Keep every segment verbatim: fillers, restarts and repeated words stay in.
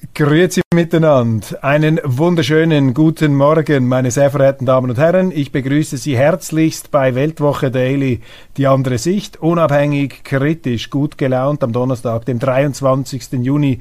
Grüezi miteinander. Einen wunderschönen guten Morgen, meine sehr verehrten Damen und Herren. Ich begrüße Sie herzlichst bei Weltwoche Daily, die andere Sicht, unabhängig, kritisch, gut gelaunt am Donnerstag, dem dreiundzwanzigsten Juni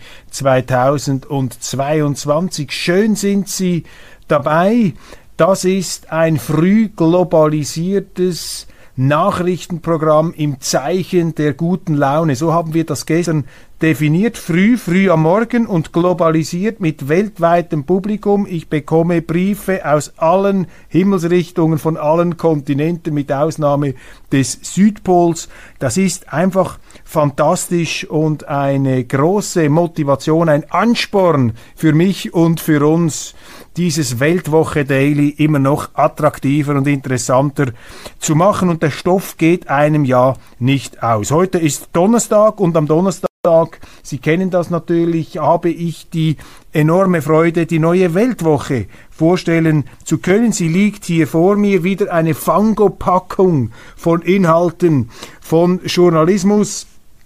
zweitausendzweiundzwanzig. Schön sind Sie dabei. Das ist ein früh globalisiertes Nachrichtenprogramm im Zeichen der guten Laune. So haben wir das gestern definiert, früh, früh am Morgen und globalisiert mit weltweitem Publikum. Ich bekomme Briefe aus allen Himmelsrichtungen, von allen Kontinenten, mit Ausnahme des Südpols. Das ist einfach fantastisch und eine große Motivation, ein Ansporn für mich und für uns, dieses Weltwoche Daily immer noch attraktiver und interessanter zu machen. Und der Stoff geht einem ja nicht aus. Heute ist Donnerstag und am Donnerstag, Sie kennen das natürlich, habe ich die enorme Freude, die neue Weltwoche vorstellen zu können. Sie liegt hier vor mir, wieder eine Fangopackung von Inhalten, von Journalismus.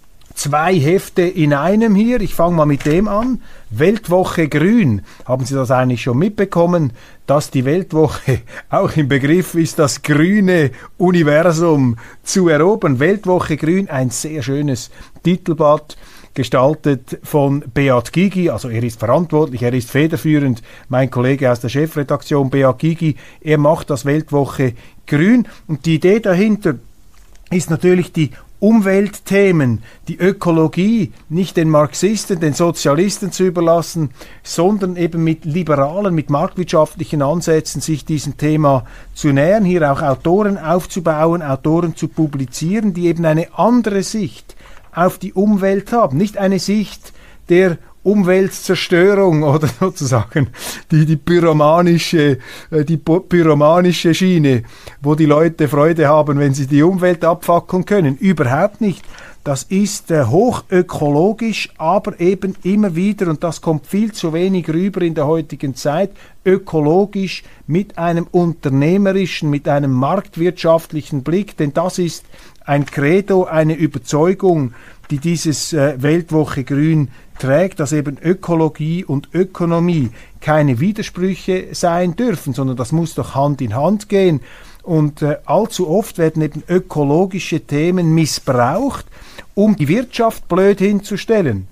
Zwei Hefte in einem hier. Ich fange mal mit dem an. Weltwoche Grün. Haben Sie das eigentlich schon mitbekommen, dass die Weltwoche auch im Begriff ist, das grüne Universum zu erobern? Weltwoche Grün, ein sehr schönes Titelblatt, gestaltet von Beat Gygi. Also er ist verantwortlich, er ist federführend. Mein Kollege aus der Chefredaktion, Beat Gygi, er macht das Weltwoche Grün. Und die Idee dahinter ist natürlich, die Umweltthemen, die Ökologie nicht den Marxisten, den Sozialisten zu überlassen, sondern eben mit liberalen, mit marktwirtschaftlichen Ansätzen sich diesem Thema zu nähern, hier auch Autoren aufzubauen, Autoren zu publizieren, die eben eine andere Sicht auf die Umwelt haben, nicht eine Sicht der Umweltzerstörung oder sozusagen die, die pyromanische, die pyromanische Schiene, wo die Leute Freude haben, wenn sie die Umwelt abfackeln können. Überhaupt nicht. Das ist äh, hochökologisch, aber eben immer wieder, und das kommt viel zu wenig rüber in der heutigen Zeit, ökologisch mit einem unternehmerischen, mit einem marktwirtschaftlichen Blick, denn das ist ein Credo, eine Überzeugung, die dieses äh, Weltwoche Grün trägt, dass eben Ökologie und Ökonomie keine Widersprüche sein dürfen, sondern das muss doch Hand in Hand gehen. Und äh, allzu oft werden eben ökologische Themen missbraucht, um die Wirtschaft blöd hinzustellen.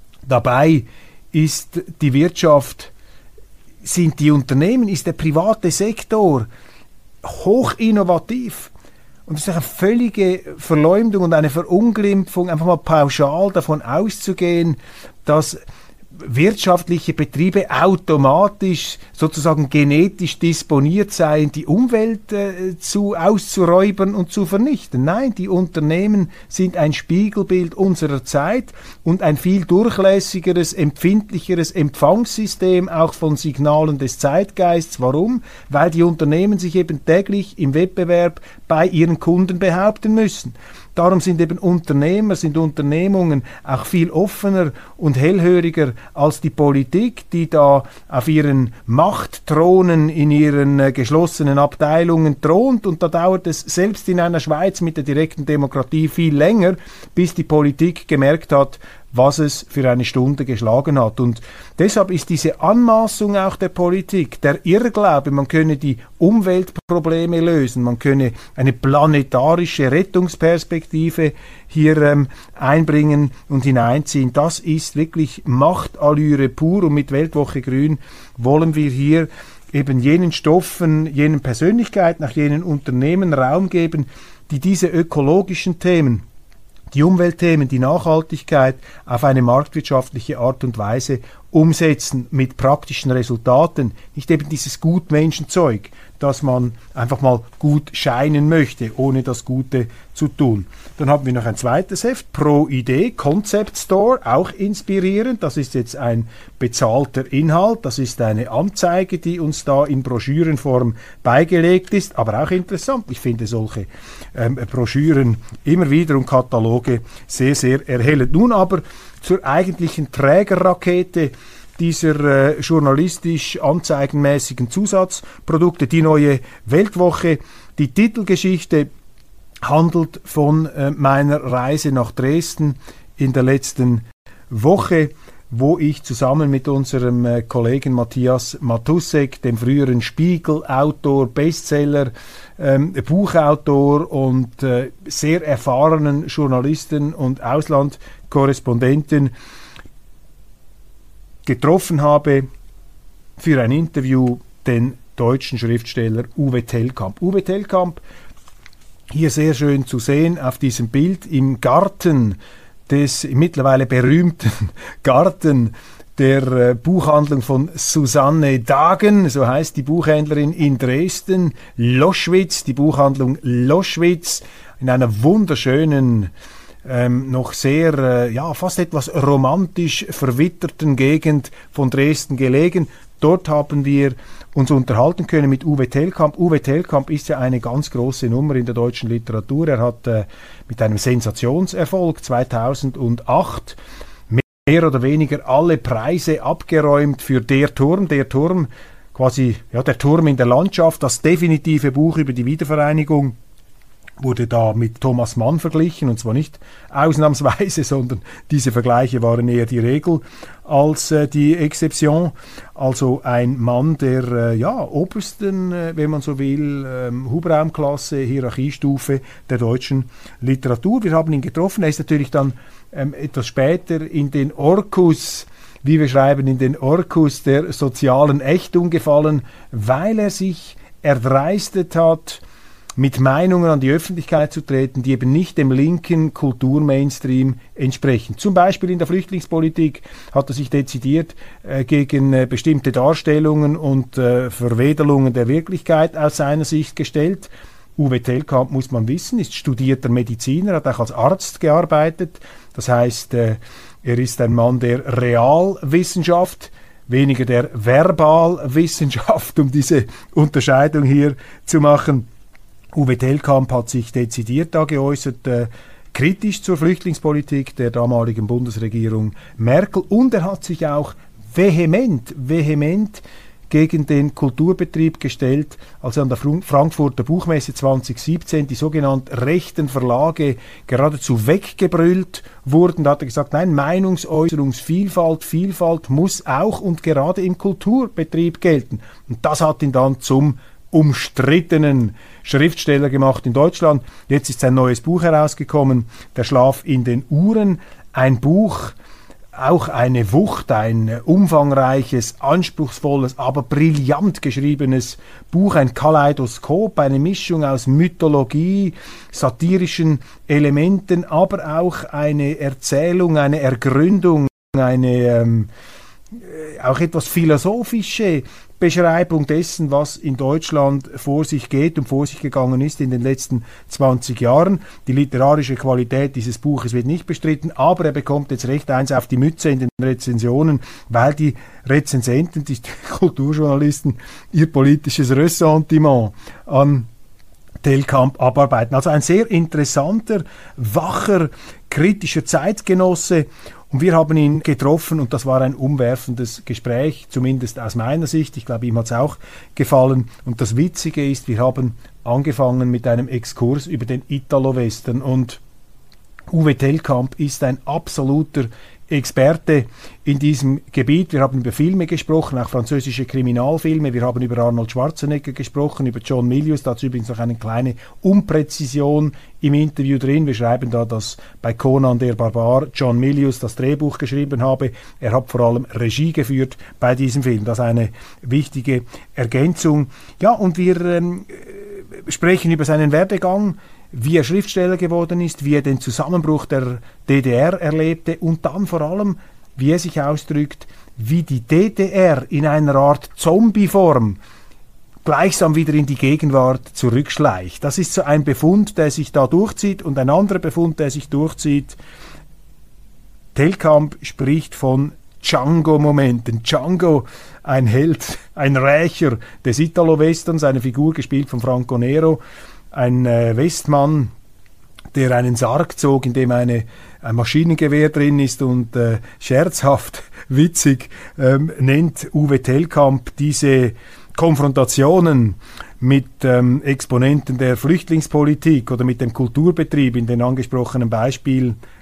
Dabei ist die Wirtschaft, sind die Unternehmen, ist der private Sektor hoch innovativ. Und es ist eine völlige Verleumdung und eine Verunglimpfung, einfach mal pauschal davon auszugehen, dass wirtschaftliche Betriebe automatisch sozusagen genetisch disponiert seien, die Umwelt äh, zu auszuräubern und zu vernichten. Nein, die Unternehmen sind ein Spiegelbild unserer Zeit und ein viel durchlässigeres, empfindlicheres Empfangssystem auch von Signalen des Zeitgeists. Warum? Weil die Unternehmen sich eben täglich im Wettbewerb bei ihren Kunden behaupten müssen. Darum sind eben Unternehmer, sind Unternehmungen auch viel offener und hellhöriger als die Politik, die da auf ihren Machtthronen in ihren äh, geschlossenen Abteilungen thront. Und da dauert es selbst in einer Schweiz mit der direkten Demokratie viel länger, bis die Politik gemerkt hat, was es für eine Stunde geschlagen hat. Und deshalb ist diese Anmaßung auch der Politik, der Irrglaube, man könne die Umweltprobleme lösen, man könne eine planetarische Rettungsperspektive hier ähm, einbringen und hineinziehen. Das ist wirklich Machtallüre pur, und mit Weltwoche Grün wollen wir hier eben jenen Stoffen, jenen Persönlichkeiten, auch jenen Unternehmen Raum geben, die diese ökologischen Themen, die Umweltthemen, die Nachhaltigkeit auf eine marktwirtschaftliche Art und Weise umsetzen mit praktischen Resultaten. Nicht eben dieses Gutmenschenzeug, dass man einfach mal gut scheinen möchte, ohne das Gute zu tun. Dann haben wir noch ein zweites Heft, Pro Idee, Concept Store, auch inspirierend. Das ist jetzt ein bezahlter Inhalt, das ist eine Anzeige, die uns da in Broschürenform beigelegt ist, aber auch interessant. Ich finde solche ähm, Broschüren immer wieder und Kataloge sehr, sehr erhellend. Nun aber zur eigentlichen Trägerrakete dieser äh, journalistisch anzeigenmäßigen Zusatzprodukte, die neue Weltwoche. Die Titelgeschichte handelt von äh, meiner Reise nach Dresden in der letzten Woche, wo ich zusammen mit unserem äh, Kollegen Matthias Matussek, dem früheren Spiegel-Autor, Bestseller, ähm, Buchautor und äh, sehr erfahrenen Journalisten und Auslandkorrespondenten getroffen habe für ein Interview, den deutschen Schriftsteller Uwe Tellkamp. Uwe Tellkamp, hier sehr schön zu sehen auf diesem Bild im Garten des mittlerweile berühmten Garten der äh, Buchhandlung von Susanne Dagen, so heißt die Buchhändlerin in Dresden, Loschwitz, die Buchhandlung Loschwitz, in einer wunderschönen, ähm, noch sehr, äh, ja, fast etwas romantisch verwitterten Gegend von Dresden gelegen. Dort haben wir uns unterhalten können mit Uwe Tellkamp. Uwe Tellkamp ist ja eine ganz große Nummer in der deutschen Literatur. Er hat äh, mit einem Sensationserfolg zweitausendacht mehr oder weniger alle Preise abgeräumt für Der Turm. Der Turm, quasi ja, der Turm in der Landschaft, das definitive Buch über die Wiedervereinigung, wurde da mit Thomas Mann verglichen, und zwar nicht ausnahmsweise, sondern diese Vergleiche waren eher die Regel als äh, die Exception. Also ein Mann der äh, ja, obersten, äh, wenn man so will, ähm, Hubraumklasse, Hierarchiestufe der deutschen Literatur. Wir haben ihn getroffen. Er ist natürlich dann ähm, etwas später in den Orkus, wie wir schreiben, in den Orkus der sozialen Ächtung gefallen, weil er sich erdreistet hat, mit Meinungen an die Öffentlichkeit zu treten, die eben nicht dem linken Kulturmainstream entsprechen. Zum Beispiel in der Flüchtlingspolitik hat er sich dezidiert äh, gegen äh, bestimmte Darstellungen und äh, Verwedelungen der Wirklichkeit aus seiner Sicht gestellt. Uwe Tellkamp, muss man wissen, ist studierter Mediziner, hat auch als Arzt gearbeitet. Das heißt, äh, er ist ein Mann der Realwissenschaft, weniger der Verbalwissenschaft, um diese Unterscheidung hier zu machen. Uwe Tellkamp hat sich dezidiert da geäußert, äh, kritisch zur Flüchtlingspolitik der damaligen Bundesregierung Merkel, und er hat sich auch vehement, vehement gegen den Kulturbetrieb gestellt, als an der Frankfurter Buchmesse zwanzig siebzehn die sogenannten rechten Verlage geradezu weggebrüllt wurden. Da hat er gesagt, nein, Meinungsäußerungsvielfalt, Vielfalt muss auch und gerade im Kulturbetrieb gelten. Und das hat ihn dann zum umstrittenen Schriftsteller gemacht in Deutschland. Jetzt ist sein neues Buch herausgekommen, Der Schlaf in den Uhren. Ein Buch, auch eine Wucht, ein umfangreiches, anspruchsvolles, aber brillant geschriebenes Buch, ein Kaleidoskop, eine Mischung aus Mythologie, satirischen Elementen, aber auch eine Erzählung, eine Ergründung, eine ähm, auch etwas philosophische Beschreibung dessen, was in Deutschland vor sich geht und vor sich gegangen ist in den letzten zwanzig Jahren. Die literarische Qualität dieses Buches wird nicht bestritten, aber er bekommt jetzt recht eins auf die Mütze in den Rezensionen, weil die Rezensenten, die Kulturjournalisten, ihr politisches Ressentiment an Tellkamp abarbeiten. Also ein sehr interessanter, wacher, kritischer Zeitgenosse. Und wir haben ihn getroffen und das war ein umwerfendes Gespräch, zumindest aus meiner Sicht. Ich glaube, ihm hat es auch gefallen. Und das Witzige ist, wir haben angefangen mit einem Exkurs über den Italo-Western. Und Uwe Tellkamp ist ein absoluter Experte in diesem Gebiet. Wir haben über Filme gesprochen, auch französische Kriminalfilme. Wir haben über Arnold Schwarzenegger gesprochen, über John Milius. Dazu übrigens noch eine kleine Unpräzision im Interview drin. Wir schreiben da, dass bei Conan der Barbar John Milius das Drehbuch geschrieben habe. Er hat vor allem Regie geführt bei diesem Film. Das ist eine wichtige Ergänzung. Ja, und wir ähm, sprechen über seinen Werdegang, wie er Schriftsteller geworden ist, wie er den Zusammenbruch der D D R erlebte und dann vor allem, wie er sich ausdrückt, wie die D D R in einer Art Zombieform gleichsam wieder in die Gegenwart zurückschleicht. Das ist so ein Befund, der sich da durchzieht, und ein anderer Befund, der sich durchzieht. Tellkamp spricht von Django-Momenten. Django, ein Held, ein Rächer des Italo-Westerns, eine Figur gespielt von Franco Nero, ein äh, Westmann, der einen Sarg zog, in dem eine, ein Maschinengewehr drin ist, und äh, scherzhaft, witzig ähm, nennt Uwe Tellkamp diese Konfrontationen mit ähm, Exponenten der Flüchtlingspolitik oder mit dem Kulturbetrieb in den angesprochenen Beispielen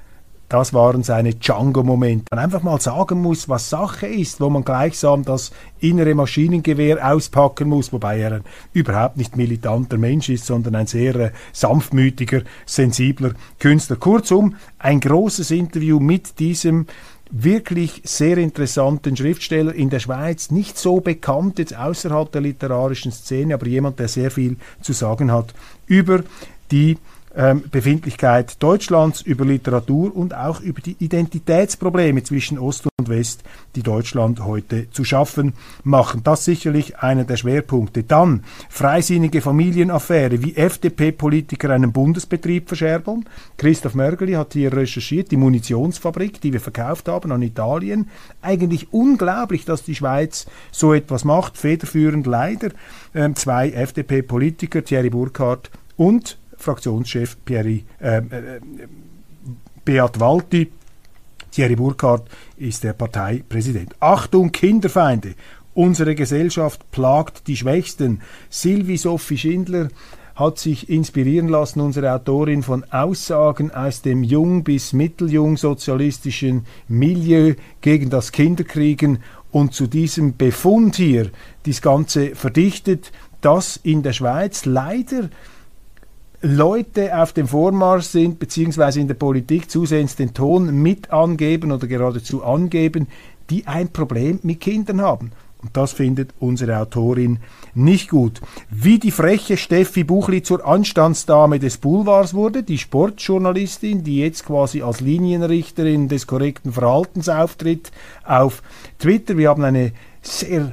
Das waren seine Django-Momente. Man einfach mal sagen muss, was Sache ist, wo man gleichsam das innere Maschinengewehr auspacken muss, wobei er ein überhaupt nicht militanter Mensch ist, sondern ein sehr äh, sanftmütiger, sensibler Künstler. Kurzum, ein großes Interview mit diesem wirklich sehr interessanten Schriftsteller in der Schweiz, nicht so bekannt jetzt außerhalb der literarischen Szene, aber jemand, der sehr viel zu sagen hat über die ähm, Befindlichkeit Deutschlands, über Literatur und auch über die Identitätsprobleme zwischen Ost und West, die Deutschland heute zu schaffen machen. Das sicherlich einer der Schwerpunkte. Dann freisinnige Familienaffäre, wie F D P-Politiker einen Bundesbetrieb verscherbeln. Christoph Mörgeli hat hier recherchiert, die Munitionsfabrik, die wir verkauft haben an Italien. Eigentlich unglaublich, dass die Schweiz so etwas macht. Federführend leider äh, zwei F D P-Politiker, Thierry Burkhardt und Fraktionschef Pierre, äh, äh, Beat Walti. Thierry Burkhardt ist der Parteipräsident. Achtung, Kinderfeinde! Unsere Gesellschaft plagt die Schwächsten. Sylvie Sophie Schindler hat sich inspirieren lassen, unsere Autorin, von Aussagen aus dem jung- bis mitteljung sozialistischen Milieu gegen das Kinderkriegen und zu diesem Befund hier das Ganze verdichtet, dass in der Schweiz leider Leute auf dem Vormarsch sind, beziehungsweise in der Politik zusehends den Ton mit angeben oder geradezu angeben, die ein Problem mit Kindern haben. Und das findet unsere Autorin nicht gut. Wie die freche Steffi Buchli zur Anstandsdame des Boulevards wurde, die Sportjournalistin, die jetzt quasi als Linienrichterin des korrekten Verhaltens auftritt auf Twitter. Wir haben eine sehr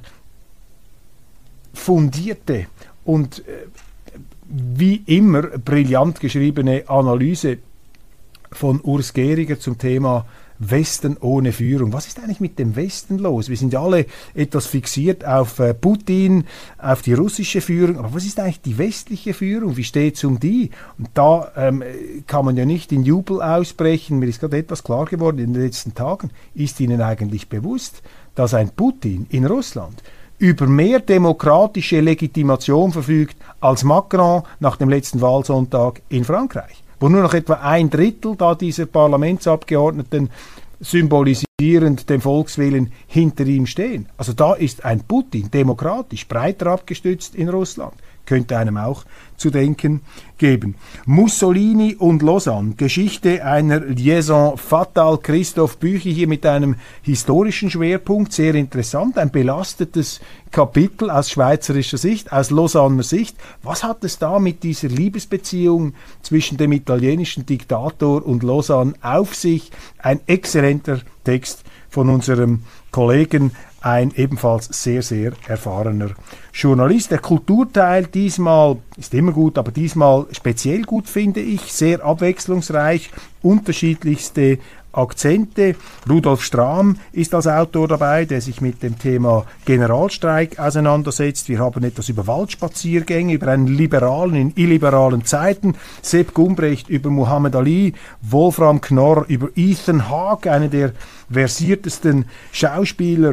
fundierte und äh, wie immer brillant geschriebene Analyse von Urs Gehriger zum Thema Westen ohne Führung. Was ist eigentlich mit dem Westen los? Wir sind ja alle etwas fixiert auf äh, Putin, auf die russische Führung, aber was ist eigentlich die westliche Führung? Wie steht es um die? Und da ähm, kann man ja nicht in Jubel ausbrechen. Mir ist gerade etwas klar geworden in den letzten Tagen. Ist Ihnen eigentlich bewusst, dass ein Putin in Russland über mehr demokratische Legitimation verfügt als Macron nach dem letzten Wahlsonntag in Frankreich, wo nur noch etwa ein Drittel da dieser Parlamentsabgeordneten symbolisierend dem Volkswillen hinter ihm stehen. Also da ist ein Putin demokratisch breiter abgestützt in Russland. Könnte einem auch zu denken geben. Mussolini und Lausanne, Geschichte einer Liaison fatale. Christoph Büchi hier mit einem historischen Schwerpunkt, sehr interessant, ein belastetes Kapitel aus schweizerischer Sicht, aus Lausanner Sicht. Was hat es da mit dieser Liebesbeziehung zwischen dem italienischen Diktator und Lausanne auf sich? Ein exzellenter Text von unserem Kollegen, ein ebenfalls sehr, sehr erfahrener Journalist. Der Kulturteil diesmal ist immer gut, aber diesmal speziell gut, finde ich. Sehr abwechslungsreich, unterschiedlichste Akzente. Rudolf Strahm ist als Autor dabei, der sich mit dem Thema Generalstreik auseinandersetzt. Wir haben etwas über Waldspaziergänge, über einen liberalen in illiberalen Zeiten. Sepp Gumbrecht über Muhammad Ali, Wolfram Knorr über Ethan Hawke, einer der versiertesten Schauspieler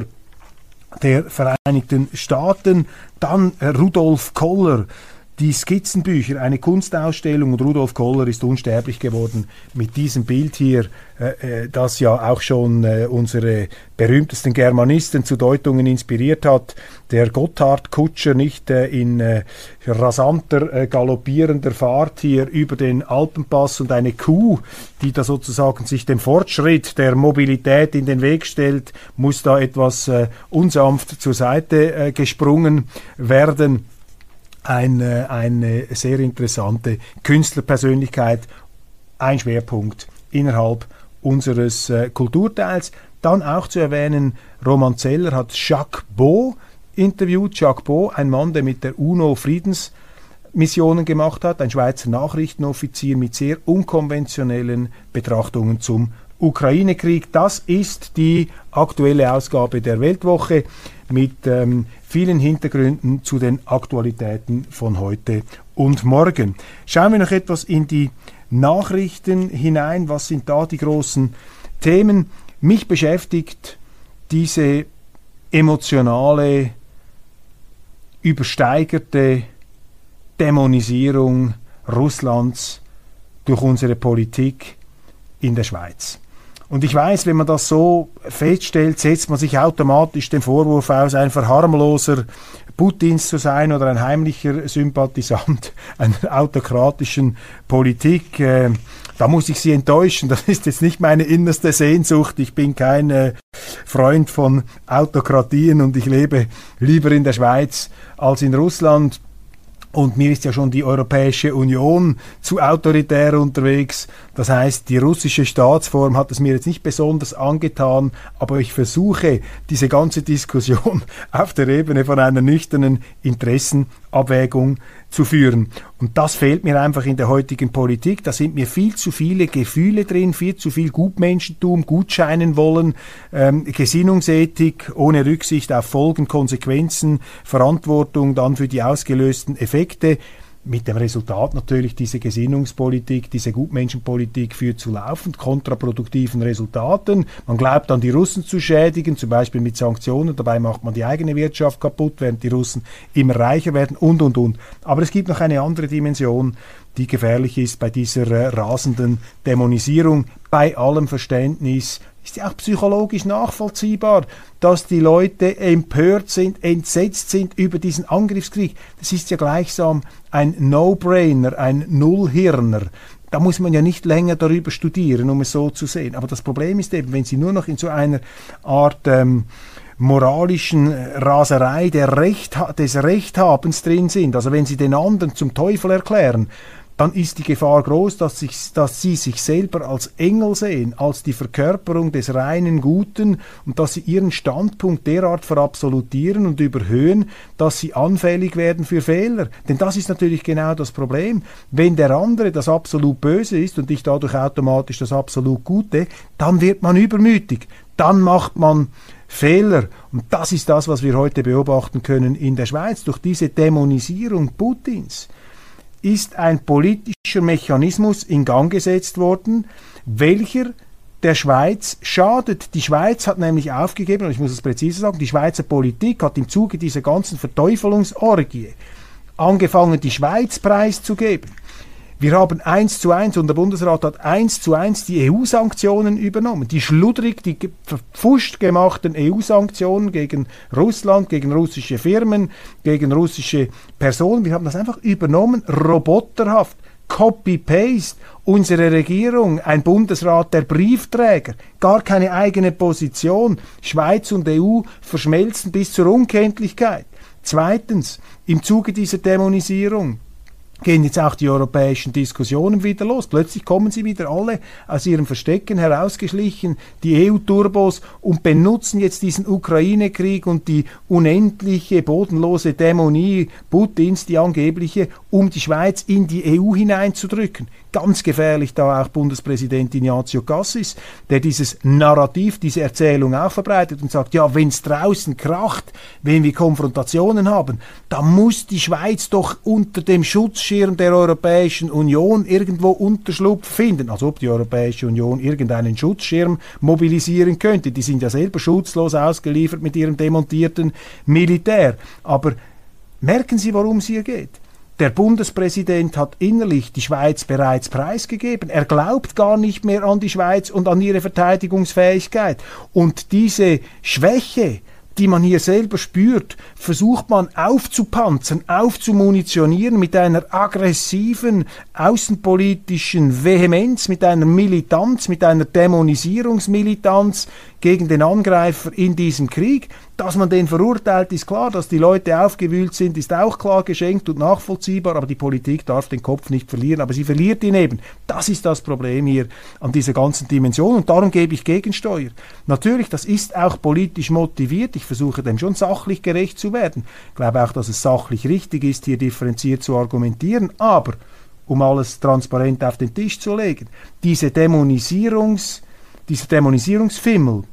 der Vereinigten Staaten. Dann Rudolf Koller, die Skizzenbücher, eine Kunstausstellung, und Rudolf Koller ist unsterblich geworden mit diesem Bild hier, äh, das ja auch schon äh, unsere berühmtesten Germanisten zu Deutungen inspiriert hat. Der Gotthard-Kutscher, nicht äh, in äh, rasanter, äh, galoppierender Fahrt hier über den Alpenpass, und eine Kuh, die da sozusagen sich dem Fortschritt der Mobilität in den Weg stellt, muss da etwas äh, unsanft zur Seite äh, gesprungen werden. Eine, eine sehr interessante Künstlerpersönlichkeit, ein Schwerpunkt innerhalb unseres äh, Kulturteils. Dann auch zu erwähnen, Roman Zeller hat Jacques Beau interviewt. Jacques Beau, ein Mann, der mit der UNO Friedensmissionen gemacht hat, ein Schweizer Nachrichtenoffizier mit sehr unkonventionellen Betrachtungen zum Ukraine-Krieg. Das ist die aktuelle Ausgabe der Weltwoche mit ähm, vielen Hintergründen zu den Aktualitäten von heute und morgen. Schauen wir noch etwas in die Nachrichten hinein. Was sind da die großen Themen? Mich beschäftigt diese emotionale, übersteigerte Dämonisierung Russlands durch unsere Politik in der Schweiz. Und ich weiß, wenn man das so feststellt, setzt man sich automatisch den Vorwurf aus, ein Verharmloser Putins zu sein oder ein heimlicher Sympathisant einer autokratischen Politik. Äh, da muss ich Sie enttäuschen. Das ist jetzt nicht meine innerste Sehnsucht. Ich bin kein äh, Freund von Autokratien und ich lebe lieber in der Schweiz als in Russland. Und mir ist ja schon die Europäische Union zu autoritär unterwegs. Das heißt, die russische Staatsform hat es mir jetzt nicht besonders angetan, aber ich versuche, diese ganze Diskussion auf der Ebene von einer nüchternen Interessenabwägung zu führen. Und das fehlt mir einfach in der heutigen Politik. Da sind mir viel zu viele Gefühle drin, viel zu viel Gutmenschentum, Gutscheinen wollen, ähm, Gesinnungsethik ohne Rücksicht auf Folgen, Konsequenzen, Verantwortung dann für die ausgelösten Effekte. Mit dem Resultat natürlich, diese Gesinnungspolitik, diese Gutmenschenpolitik führt zu laufend kontraproduktiven Resultaten. Man glaubt an die Russen zu schädigen, zum Beispiel mit Sanktionen, dabei macht man die eigene Wirtschaft kaputt, während die Russen immer reicher werden und, und, und. Aber es gibt noch eine andere Dimension, die gefährlich ist bei dieser äh, rasenden Dämonisierung, bei allem Verständnis. Ist ja auch psychologisch nachvollziehbar, dass die Leute empört sind, entsetzt sind über diesen Angriffskrieg. Das ist ja gleichsam ein No-Brainer, ein Nullhirner. Da muss man ja nicht länger darüber studieren, um es so zu sehen. Aber das Problem ist eben, wenn Sie nur noch in so einer Art ähm, moralischen Raserei der Recht, des Rechthabens drin sind, also wenn Sie den anderen zum Teufel erklären, dann ist die Gefahr groß, dass, sich, dass sie sich selber als Engel sehen, als die Verkörperung des reinen Guten und dass sie ihren Standpunkt derart verabsolutieren und überhöhen, dass sie anfällig werden für Fehler. Denn das ist natürlich genau das Problem. Wenn der andere das absolut Böse ist und ich dadurch automatisch das absolut Gute, dann wird man übermütig, dann macht man Fehler. Und das ist das, was wir heute beobachten können in der Schweiz. Durch diese Dämonisierung Putins ist ein politischer Mechanismus in Gang gesetzt worden, welcher der Schweiz schadet. Die Schweiz hat nämlich aufgegeben, und ich muss es präzise sagen, die Schweizer Politik hat im Zuge dieser ganzen Verteufelungsorgie angefangen, die Schweiz preiszugeben. Wir haben eins zu eins, und der Bundesrat hat eins zu eins die E U-Sanktionen übernommen. Die schludrig, die verpfuscht gemachten E U-Sanktionen gegen Russland, gegen russische Firmen, gegen russische Personen. Wir haben das einfach übernommen, roboterhaft, Copy-Paste. Unsere Regierung, ein Bundesrat der Briefträger, gar keine eigene Position. Schweiz und E U verschmelzen bis zur Unkenntlichkeit. Zweitens, im Zuge dieser Dämonisierung gehen jetzt auch die europäischen Diskussionen wieder los. Plötzlich kommen sie wieder alle aus ihren Verstecken herausgeschlichen, die E U-Turbos, und benutzen jetzt diesen Ukraine-Krieg und die unendliche, bodenlose Dämonie Putins, die angebliche, um die Schweiz in die E U hineinzudrücken. Ganz gefährlich da auch Bundespräsident Ignazio Cassis, der dieses Narrativ, diese Erzählung auch verbreitet und sagt, ja, wenn es draußen kracht, wenn wir Konfrontationen haben, dann muss die Schweiz doch unter dem Schutzschirm der Europäischen Union irgendwo Unterschlupf finden. Als ob die Europäische Union irgendeinen Schutzschirm mobilisieren könnte. Die sind ja selber schutzlos ausgeliefert mit ihrem demontierten Militär. Aber merken Sie, worum es hier geht? Der Bundespräsident hat innerlich die Schweiz bereits preisgegeben. Er glaubt gar nicht mehr an die Schweiz und an ihre Verteidigungsfähigkeit. Und diese Schwäche, die man hier selber spürt, versucht man aufzupanzern, aufzumunitionieren mit einer aggressiven, außenpolitischen Vehemenz, mit einer Militanz, mit einer Dämonisierungsmilitanz gegen den Angreifer in diesem Krieg. Dass man den verurteilt, ist klar. Dass die Leute aufgewühlt sind, ist auch klar, geschenkt und nachvollziehbar. Aber die Politik darf den Kopf nicht verlieren. Aber sie verliert ihn eben. Das ist das Problem hier an dieser ganzen Dimension. Und darum gebe ich Gegensteuer. Natürlich, das ist auch politisch motiviert. Ich versuche dem schon sachlich gerecht zu werden. Ich glaube auch, dass es sachlich richtig ist, hier differenziert zu argumentieren. Aber, um alles transparent auf den Tisch zu legen, diese Dämonisierungs, dieser Dämonisierungsfimmel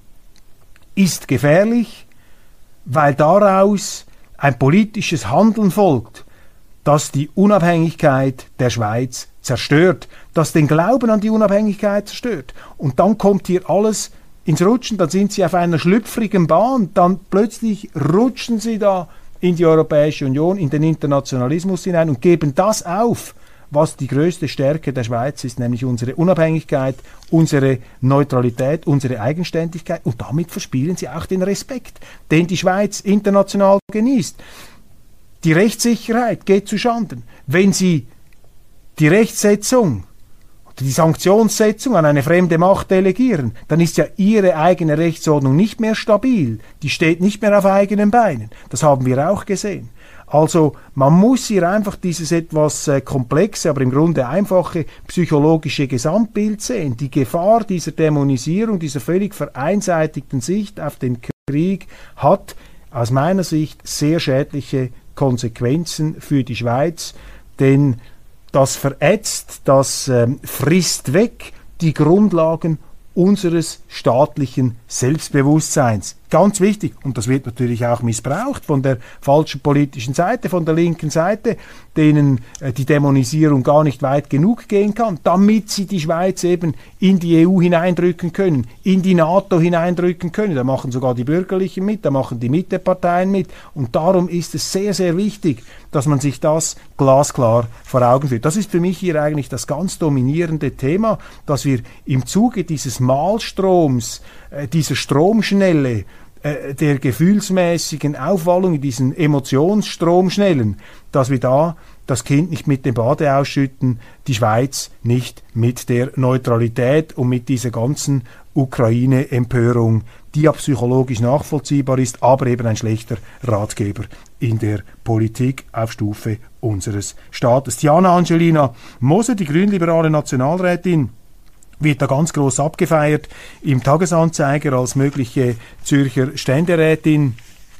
ist gefährlich, weil daraus ein politisches Handeln folgt, das die Unabhängigkeit der Schweiz zerstört, das den Glauben an die Unabhängigkeit zerstört. Und dann kommt hier alles ins Rutschen, dann sind sie auf einer schlüpfrigen Bahn, dann plötzlich rutschen sie da in die Europäische Union, in den Internationalismus hinein und geben das auf, was die größte Stärke der Schweiz ist, nämlich unsere Unabhängigkeit, unsere Neutralität, unsere Eigenständigkeit, und damit verspielen sie auch den Respekt, den die Schweiz international genießt. Die Rechtssicherheit geht zu Schanden, wenn sie die Rechtsetzung, die Sanktionssetzung an eine fremde Macht delegieren, dann ist ja ihre eigene Rechtsordnung nicht mehr stabil, die steht nicht mehr auf eigenen Beinen. Das haben wir auch gesehen. Also man muss hier einfach dieses etwas äh, komplexe, aber im Grunde einfache psychologische Gesamtbild sehen. Die Gefahr dieser Dämonisierung, dieser völlig vereinseitigten Sicht auf den Krieg hat aus meiner Sicht sehr schädliche Konsequenzen für die Schweiz, denn das verätzt, das ähm, frisst weg die Grundlagen unseres staatlichen Selbstbewusstseins. Ganz wichtig, und das wird natürlich auch missbraucht von der falschen politischen Seite, von der linken Seite, denen äh, die Dämonisierung gar nicht weit genug gehen kann, damit sie die Schweiz eben in die E U hineindrücken können, in die NATO hineindrücken können. Da machen sogar die Bürgerlichen mit, da machen die Mitteparteien mit, und darum ist es sehr, sehr wichtig, dass man sich das glasklar vor Augen führt. Das ist für mich hier eigentlich das ganz dominierende Thema, dass wir im Zuge dieses Malstroms, äh, dieser Stromschnelle, äh, der gefühlsmäßigen Aufwallung, in diesen Emotionsstromschnellen, dass wir da das Kind nicht mit dem Bade ausschütten, die Schweiz nicht mit der Neutralität und mit dieser ganzen Ukraine-Empörung, die ja psychologisch nachvollziehbar ist, aber eben ein schlechter Ratgeber in der Politik auf Stufe unseres Staates. Diana Angelina Moser, die grünliberale Nationalrätin, wird da ganz groß abgefeiert im Tagesanzeiger als mögliche Zürcher Ständerätin,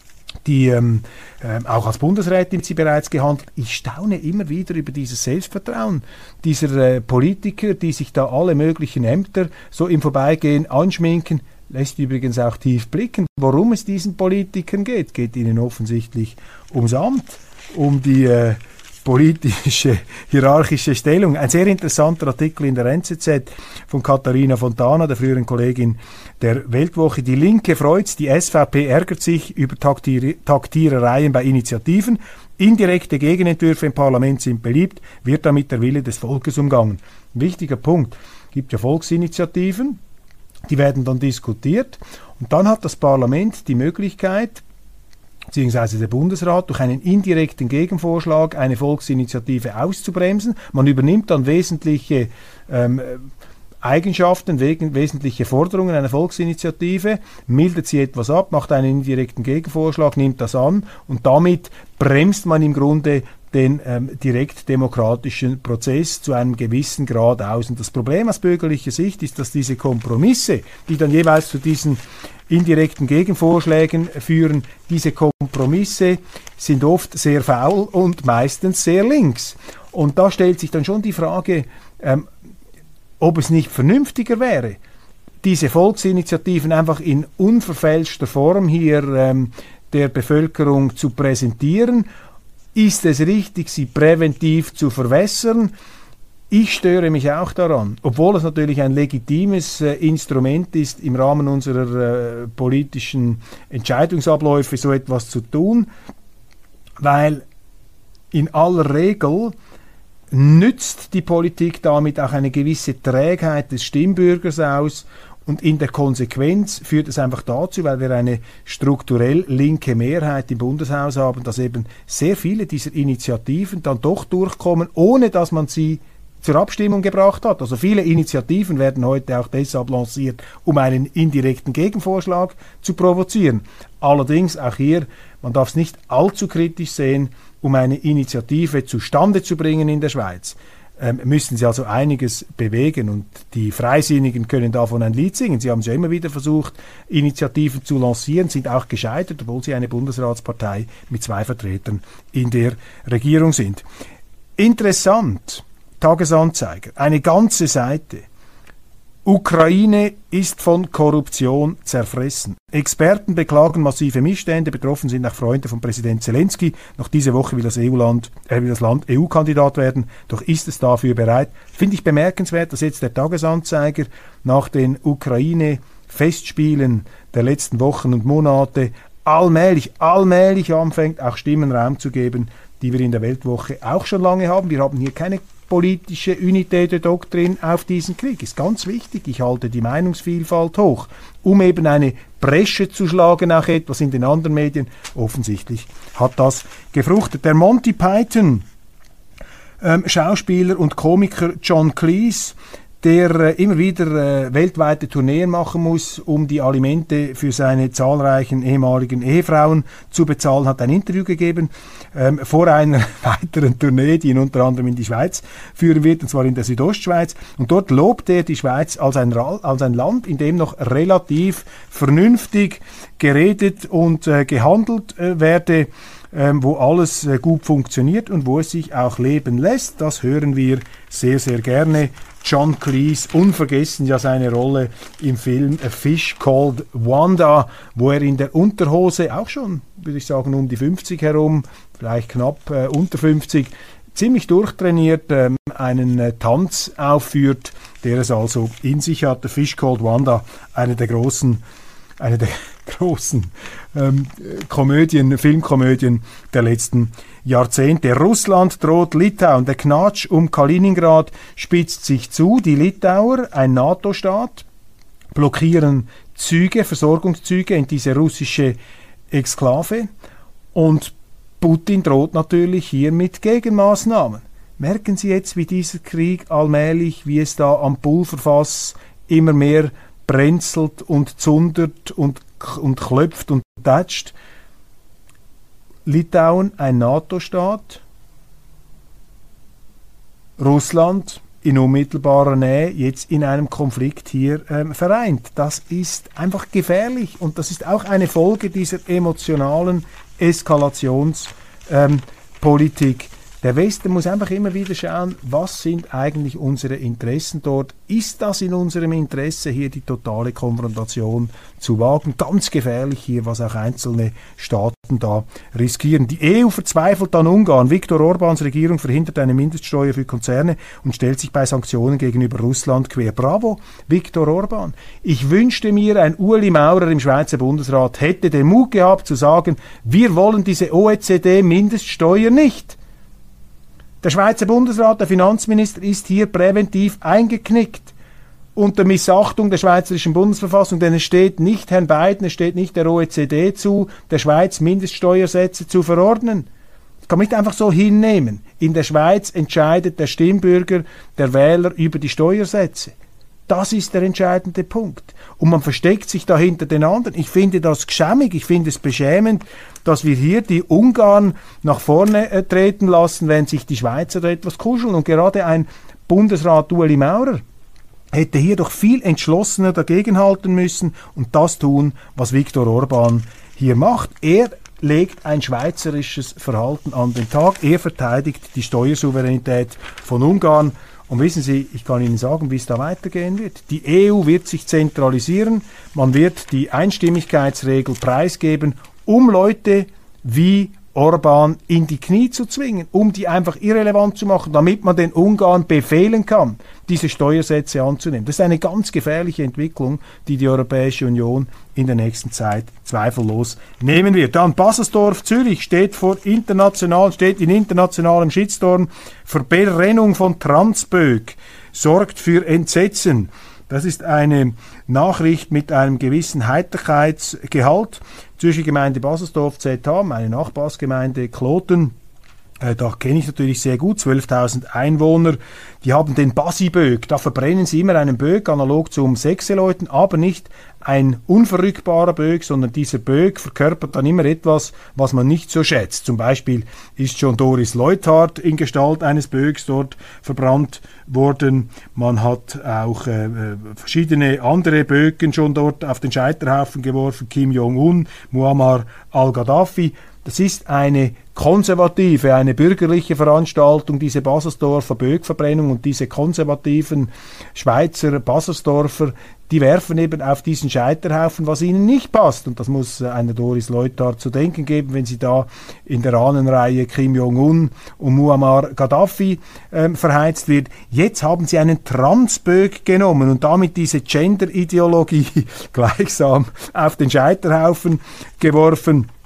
die ähm, äh, auch als Bundesrätin wird sie bereits gehandelt. Ich staune immer wieder über dieses Selbstvertrauen dieser äh, Politiker, die sich da alle möglichen Ämter so im Vorbeigehen anschminken. Lässt übrigens auch tief blicken, worum es diesen Politikern geht. Geht ihnen offensichtlich ums Amt, um die äh, politische, hierarchische Stellung. Ein sehr interessanter Artikel in der N Z Z von Katharina Fontana, der früheren Kollegin der Weltwoche. Die Linke freut's, die S V P ärgert sich über Taktier- Taktierereien bei Initiativen. Indirekte Gegenentwürfe im Parlament sind beliebt, wird damit der Wille des Volkes umgangen. Wichtiger Punkt. Es gibt ja Volksinitiativen, die werden dann diskutiert, und dann hat das Parlament die Möglichkeit, beziehungsweise der Bundesrat, durch einen indirekten Gegenvorschlag eine Volksinitiative auszubremsen. Man übernimmt dann wesentliche ähm, Eigenschaften, wegen, wesentliche Forderungen einer Volksinitiative, mildert sie etwas ab, macht einen indirekten Gegenvorschlag, nimmt das an, und damit bremst man im Grunde den ähm, direktdemokratischen Prozess zu einem gewissen Grad aus. Und das Problem aus bürgerlicher Sicht ist, dass diese Kompromisse, die dann jeweils zu diesen indirekten Gegenvorschlägen führen, diese Kompromisse sind oft sehr faul und meistens sehr links. Und da stellt sich dann schon die Frage, ähm, ob es nicht vernünftiger wäre, diese Volksinitiativen einfach in unverfälschter Form hier ähm, der Bevölkerung zu präsentieren. Ist es richtig, sie präventiv zu verwässern? Ich störe mich auch daran, obwohl es natürlich ein legitimes äh, Instrument ist, im Rahmen unserer äh, politischen Entscheidungsabläufe so etwas zu tun, weil in aller Regel nützt die Politik damit auch eine gewisse Trägheit des Stimmbürgers aus, und in der Konsequenz führt es einfach dazu, weil wir eine strukturell linke Mehrheit im Bundeshaus haben, dass eben sehr viele dieser Initiativen dann doch durchkommen, ohne dass man sie zur Abstimmung gebracht hat. Also viele Initiativen werden heute auch deshalb lanciert, um einen indirekten Gegenvorschlag zu provozieren. Allerdings auch hier, man darf es nicht allzu kritisch sehen, um eine Initiative zustande zu bringen in der Schweiz, ähm, müssen sie also einiges bewegen, und die Freisinnigen können davon ein Lied singen. Sie haben es ja immer wieder versucht, Initiativen zu lancieren, sind auch gescheitert, obwohl sie eine Bundesratspartei mit zwei Vertretern in der Regierung sind. Interessant, Tagesanzeiger, eine ganze Seite. Ukraine ist von Korruption zerfressen. Experten beklagen massive Missstände, betroffen sind auch Freunde von Präsident Zelensky. Noch diese Woche will das E U-Land, äh, will das Land E U-Kandidat werden, doch ist es dafür bereit. Finde ich bemerkenswert, dass jetzt der Tagesanzeiger nach den Ukraine-Festspielen der letzten Wochen und Monate allmählich, allmählich anfängt, auch Stimmen Raum zu geben, die wir in der Weltwoche auch schon lange haben. Wir haben hier keine politische Unité de Doctrine auf diesen Krieg. Ist ganz wichtig. Ich halte die Meinungsvielfalt hoch, um eben eine Bresche zu schlagen, auch etwas in den anderen Medien. Offensichtlich hat das gefruchtet. Der Monty Python ähm, Schauspieler und Komiker John Cleese, der äh, immer wieder äh, weltweite Tourneen machen muss, um die Alimente für seine zahlreichen ehemaligen Ehefrauen zu bezahlen, hat ein Interview gegeben ähm, vor einer weiteren Tournee, die ihn unter anderem in die Schweiz führen wird, und zwar in der Südostschweiz. Und dort lobt er die Schweiz als ein, als ein Land, in dem noch relativ vernünftig geredet und äh, gehandelt äh, werde, Ähm, wo alles äh, gut funktioniert und wo es sich auch leben lässt. Das hören wir sehr, sehr gerne. John Cleese, unvergessen ja seine Rolle im Film A Fish Called Wanda, wo er in der Unterhose, auch schon, würde ich sagen, um die fünfzig herum, vielleicht knapp äh, unter fünfzig, ziemlich durchtrainiert ähm, einen äh, Tanz aufführt, der es also in sich hat. A Fish Called Wanda, eine der großen eine der großen ähm, Komödien, Filmkomödien der letzten Jahrzehnte. Russland droht Litauen. Der Knatsch um Kaliningrad spitzt sich zu. Die Litauer, ein NATO-Staat, blockieren Züge, Versorgungszüge in diese russische Exklave. Und Putin droht natürlich hier mit Gegenmaßnahmen. Merken Sie jetzt, wie dieser Krieg allmählich, wie es da am Pulverfass immer mehr brenzelt und zundert und, und klopft und tätscht. Litauen, ein NATO-Staat. Russland in unmittelbarer Nähe, jetzt in einem Konflikt hier ähm, vereint. Das ist einfach gefährlich und das ist auch eine Folge dieser emotionalen Eskalationspolitik. Ähm, Der Westen muss einfach immer wieder schauen, was sind eigentlich unsere Interessen dort? Ist das in unserem Interesse, hier die totale Konfrontation zu wagen? Ganz gefährlich hier, was auch einzelne Staaten da riskieren. Die E U verzweifelt an Ungarn. Viktor Orbáns Regierung verhindert eine Mindeststeuer für Konzerne und stellt sich bei Sanktionen gegenüber Russland quer. Bravo, Viktor Orbán. Ich wünschte mir, ein Ueli Maurer im Schweizer Bundesrat hätte den Mut gehabt zu sagen, wir wollen diese O E C D-Mindeststeuer nicht. Der Schweizer Bundesrat, der Finanzminister, ist hier präventiv eingeknickt unter Missachtung der schweizerischen Bundesverfassung, denn es steht nicht Herrn Biden, es steht nicht der O E C D zu, der Schweiz Mindeststeuersätze zu verordnen. Das kann man nicht einfach so hinnehmen. In der Schweiz entscheidet der Stimmbürger, der Wähler über die Steuersätze. Das ist der entscheidende Punkt. Und man versteckt sich da hinter den anderen. Ich finde das geschämig, ich finde es beschämend, dass wir hier die Ungarn nach vorne äh, treten lassen, wenn sich die Schweizer da etwas kuscheln. Und gerade ein Bundesrat Ueli Maurer hätte hier doch viel entschlossener dagegenhalten müssen und das tun, was Viktor Orbán hier macht. Er legt ein schweizerisches Verhalten an den Tag. Er verteidigt die Steuersouveränität von Ungarn. Und wissen Sie, ich kann Ihnen sagen, wie es da weitergehen wird. Die E U wird sich zentralisieren, man wird die Einstimmigkeitsregel preisgeben, um Leute wie Orbán in die Knie zu zwingen, um die einfach irrelevant zu machen, damit man den Ungarn befehlen kann, diese Steuersätze anzunehmen. Das ist eine ganz gefährliche Entwicklung, die die Europäische Union in der nächsten Zeit zweifellos nehmen wird. Dann Baselsdorf, Zürich steht vor international, steht in internationalem Shitstorm. Verbrennung von Transböck sorgt für Entsetzen. Das ist eine Nachricht mit einem gewissen Heiterkeitsgehalt. Zürcher Gemeinde Baselsdorf Z H, meine Nachbarsgemeinde Kloten, äh, da kenne ich natürlich sehr gut, zwölftausend Einwohner, die haben den Basiböck, da verbrennen sie immer einen Böck, analog zum Sechseläuten, aber nicht ein unverrückbarer Böck, sondern dieser Böck verkörpert dann immer etwas, was man nicht so schätzt. Zum Beispiel ist schon Doris Leuthard in Gestalt eines Böcks dort verbrannt worden. Man hat auch äh, verschiedene andere Böcken schon dort auf den Scheiterhaufen geworfen. Kim Jong-un, Muammar al-Gaddafi. Das ist eine konservative, eine bürgerliche Veranstaltung, diese Baselsdorfer Böckverbrennung, und diese konservativen Schweizer Baselsdorfer, die werfen eben auf diesen Scheiterhaufen, was ihnen nicht passt. Und das muss einer Doris Leuthard zu denken geben, wenn sie da in der Ahnenreihe Kim Jong-un und Muammar Gaddafi ähm, verheizt wird. Jetzt haben sie einen Transböck genommen und damit diese Gender-Ideologie gleichsam auf den Scheiterhaufen geworfen.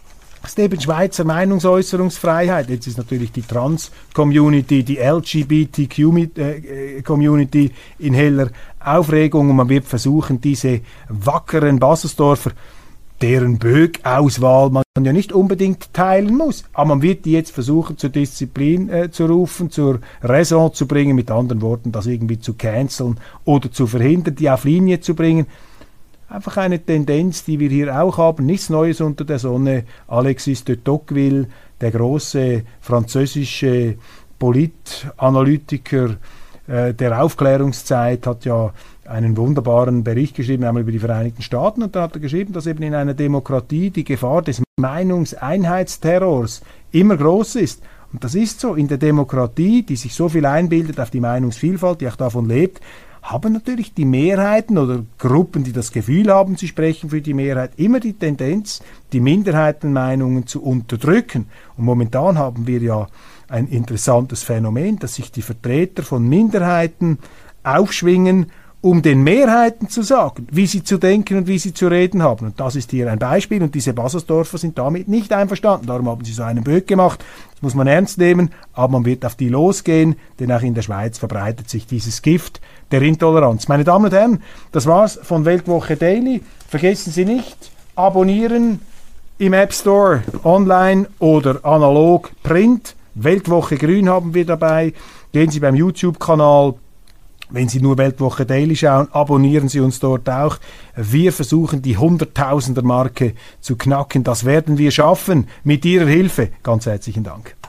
Das ist eben Schweizer Meinungsäußerungsfreiheit. Jetzt ist natürlich die Trans-Community, die L G B T Q-Community in heller Aufregung und man wird versuchen, diese wackeren Baselsdorfer, deren Böck-Auswahl man ja nicht unbedingt teilen muss, aber man wird die jetzt versuchen, zur Disziplin äh, zu rufen, zur Raison zu bringen, mit anderen Worten, das irgendwie zu canceln oder zu verhindern, die auf Linie zu bringen. Einfach eine Tendenz, die wir hier auch haben, nichts Neues unter der Sonne. Alexis de Tocqueville, der große französische Politanalytiker äh, der Aufklärungszeit, hat ja einen wunderbaren Bericht geschrieben, einmal über die Vereinigten Staaten, und da hat er geschrieben, dass eben in einer Demokratie die Gefahr des Meinungseinheitsterrors immer groß ist. Und das ist so. In der Demokratie, die sich so viel einbildet auf die Meinungsvielfalt, die auch davon lebt, haben natürlich die Mehrheiten oder Gruppen, die das Gefühl haben, sie sprechen für die Mehrheit, immer die Tendenz, die Minderheitenmeinungen zu unterdrücken. Und momentan haben wir ja ein interessantes Phänomen, dass sich die Vertreter von Minderheiten aufschwingen, um den Mehrheiten zu sagen, wie sie zu denken und wie sie zu reden haben. Und das ist hier ein Beispiel, und diese Baselsdorfer sind damit nicht einverstanden. Darum haben sie so einen Böck gemacht. Das muss man ernst nehmen, aber man wird auf die losgehen, denn auch in der Schweiz verbreitet sich dieses Gift der Intoleranz. Meine Damen und Herren, das war's von Weltwoche Daily. Vergessen Sie nicht, abonnieren im App Store, online oder analog, Print. Weltwoche Grün haben wir dabei. Gehen Sie beim YouTube-Kanal. Wenn Sie nur Weltwoche Daily schauen, abonnieren Sie uns dort auch. Wir versuchen, die Hunderttausender-Marke zu knacken. Das werden wir schaffen mit Ihrer Hilfe. Ganz herzlichen Dank.